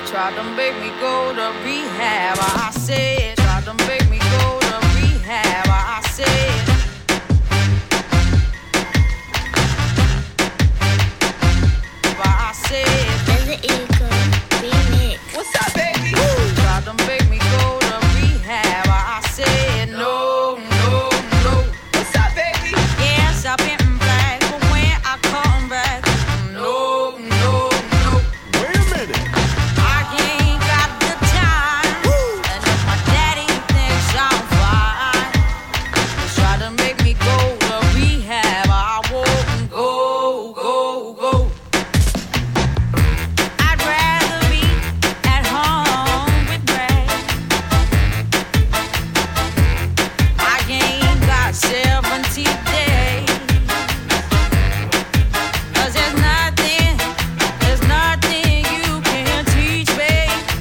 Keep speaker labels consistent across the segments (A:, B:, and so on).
A: tried to make me go to rehab. I said, tried to make me go to rehab. I said, I said,
B: Desert Eagle remix.
A: what's up, baby? Tried to make me go to rehab. I said, no, no, no. What's up, baby? Yes, I've been black, but when I come back, no, no, no.
C: Wait a minute.
A: I ain't got the time. And if my daddy thinks I'm fine, he try to make me go to rehab. I won't go, go, go. I'd rather be at home with Brad. I ain't got 70 days. 'Cause there's nothing you can teach me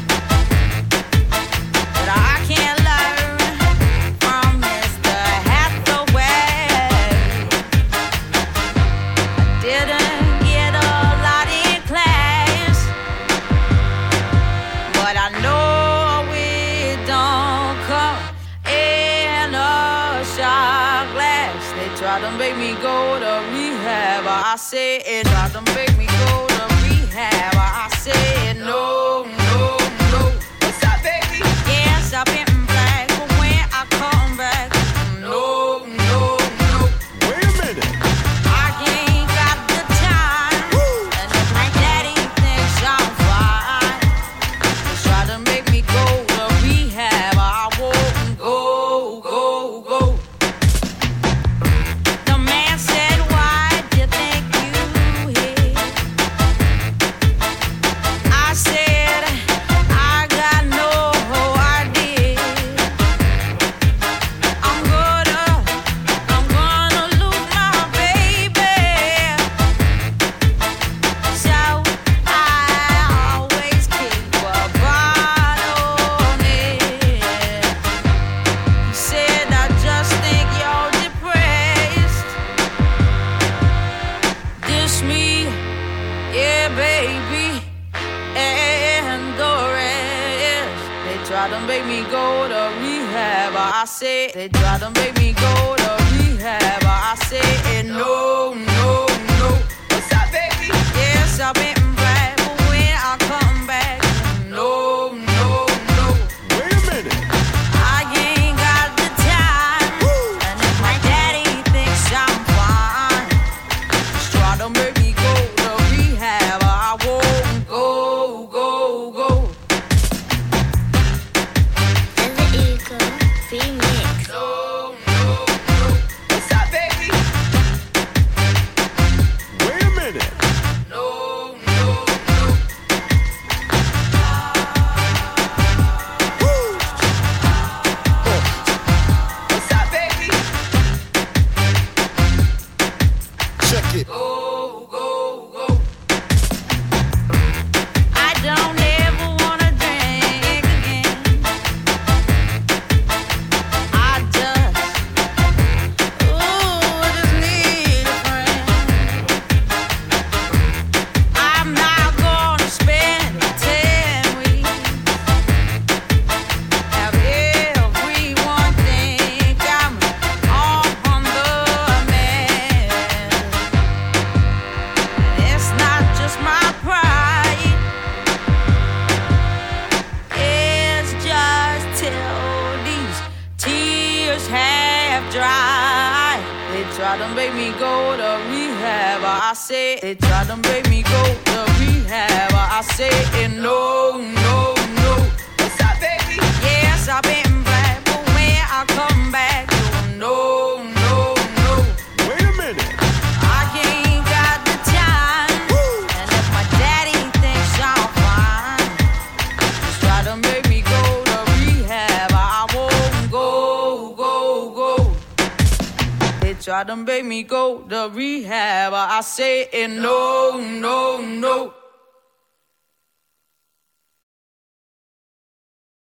A: that I can't learn from Mr. Hathaway. I didn't get a lot in class, but I know it don't come in a shot glass. They tried to make me go to rehab. I said, tried to make me go to rehab. I said, no, no, no. What's up, baby? Yes, I've been black, but when I come back, no, no, no.
C: Wait a minute.
A: I ain't got the time. And if my daddy thinks I'm fine, he's try to make me go to rehab. I won't go, go, go. The man said, why'd you think you hit? I said, I got no idea. I'm gonna lose my baby. So I always keep a bottle on it. He said, I just think you're depressed. Dish me, yeah, baby, and the rest. They tried to make me go to rehab. I said, they tried to make me go to rehab. I said, no, no, no. What's up, baby? Yes, I've been black, but when I come back, no, no, no.
C: Wait a minute.
A: I ain't got the time. And if my daddy thinks I'm fine, just try to make me go to rehab. I won't go, go, go.
B: Desert Eagle remix.
A: No, no, no. What's up, baby?
C: Wait a minute.
A: No, no, no. What's up, baby?
C: Check it.
A: Go, go, go. I don't ever wanna drink again. I just need a friend. I'm not gonna spend 10 weeks. Have everyone think I'm on the man. It's not just my pride. It's just till these tears have dried. They tried to make me go to rehab. I said, they tried to make me go to rehab. I said, no, no, no. What's up, baby? Yes, I've been black, but when I come back, no, no, no.
C: Wait a minute.
A: I ain't got the time. And if my daddy thinks I'm fine, just try to make me go to rehab. I won't go, go, go. They try to make me go to rehab. I say no, no, no.